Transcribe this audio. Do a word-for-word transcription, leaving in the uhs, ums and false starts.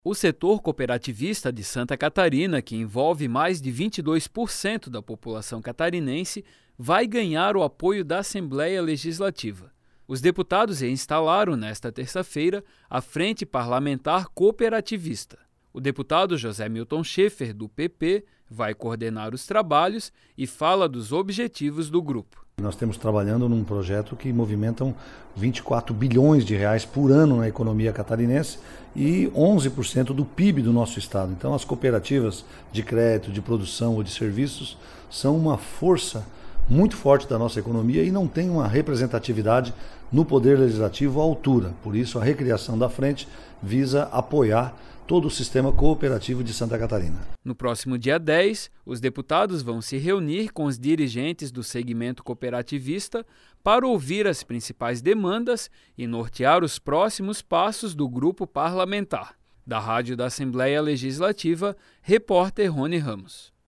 O setor cooperativista de Santa Catarina, que envolve mais de vinte e dois por cento da população catarinense, vai ganhar o apoio da Assembleia Legislativa. Os deputados reinstalaram nesta terça-feira a Frente Parlamentar Cooperativista. O deputado José Milton Schaefer, do P P, vai coordenar os trabalhos e fala dos objetivos do grupo. Nós estamos trabalhando num projeto que movimentam vinte e quatro bilhões de reais por ano na economia catarinense e onze por cento do P I B do nosso estado. Então as cooperativas de crédito, de produção ou de serviços são uma força muito forte da nossa economia e não tem uma representatividade no Poder Legislativo à altura. Por isso a recriação da frente visa apoiar todo o sistema cooperativo de Santa Catarina. No próximo dia dez, os deputados vão se reunir com os dirigentes do segmento cooperativista para ouvir as principais demandas e nortear os próximos passos do grupo parlamentar. Da Rádio da Assembleia Legislativa, repórter Rony Ramos.